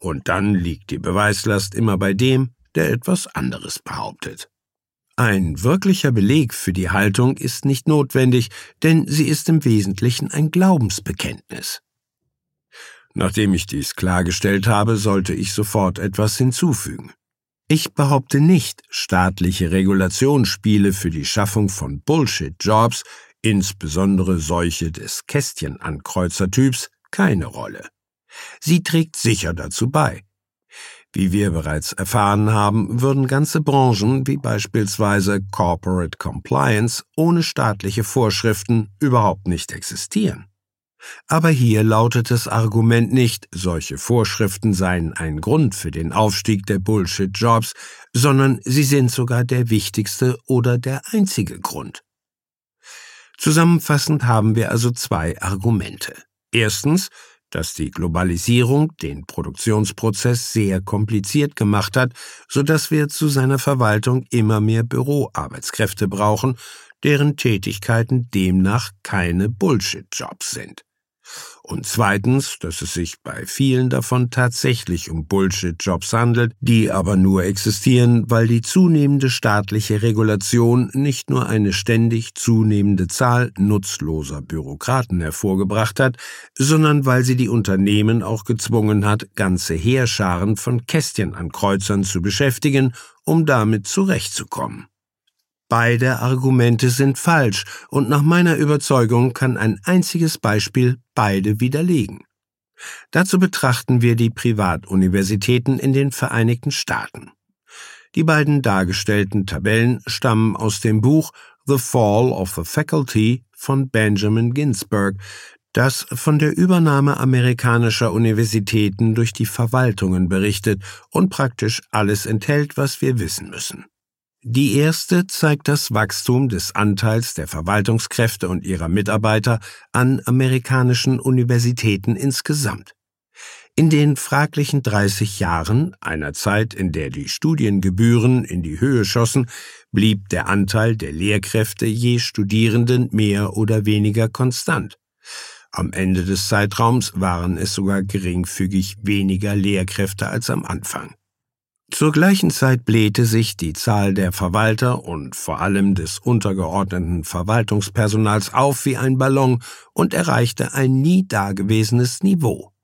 Und dann liegt die Beweislast immer bei dem, der etwas anderes behauptet. Ein wirklicher Beleg für die Haltung ist nicht notwendig, denn sie ist im Wesentlichen ein Glaubensbekenntnis. Nachdem ich dies klargestellt habe, sollte ich sofort etwas hinzufügen. Ich behaupte nicht, staatliche Regulation spiele für die Schaffung von Bullshit-Jobs, insbesondere solche des Kästchenankreuzer-Typs, keine Rolle. Sie trägt sicher dazu bei. Wie wir bereits erfahren haben, würden ganze Branchen wie beispielsweise Corporate Compliance ohne staatliche Vorschriften überhaupt nicht existieren. Aber hier lautet das Argument nicht, solche Vorschriften seien ein Grund für den Aufstieg der Bullshit-Jobs, sondern sie sind sogar der wichtigste oder der einzige Grund. Zusammenfassend haben wir also zwei Argumente. Erstens, dass die Globalisierung den Produktionsprozess sehr kompliziert gemacht hat, sodass wir zu seiner Verwaltung immer mehr Büroarbeitskräfte brauchen, deren Tätigkeiten demnach keine Bullshit-Jobs sind. Und zweitens, dass es sich bei vielen davon tatsächlich um Bullshit-Jobs handelt, die aber nur existieren, weil die zunehmende staatliche Regulation nicht nur eine ständig zunehmende Zahl nutzloser Bürokraten hervorgebracht hat, sondern weil sie die Unternehmen auch gezwungen hat, ganze Heerscharen von Kästchenankreuzern zu beschäftigen, um damit zurechtzukommen. Beide Argumente sind falsch und nach meiner Überzeugung kann ein einziges Beispiel beide widerlegen. Dazu betrachten wir die Privatuniversitäten in den Vereinigten Staaten. Die beiden dargestellten Tabellen stammen aus dem Buch The Fall of the Faculty von Benjamin Ginsberg, das von der Übernahme amerikanischer Universitäten durch die Verwaltungen berichtet und praktisch alles enthält, was wir wissen müssen. Die erste zeigt das Wachstum des Anteils der Verwaltungskräfte und ihrer Mitarbeiter an amerikanischen Universitäten insgesamt. In den fraglichen 30 Jahren, einer Zeit, in der die Studiengebühren in die Höhe schossen, blieb der Anteil der Lehrkräfte je Studierenden mehr oder weniger konstant. Am Ende des Zeitraums waren es sogar geringfügig weniger Lehrkräfte als am Anfang. Zur gleichen Zeit blähte sich die Zahl der Verwalter und vor allem des untergeordneten Verwaltungspersonals auf wie ein Ballon und erreichte ein nie dagewesenes Niveau.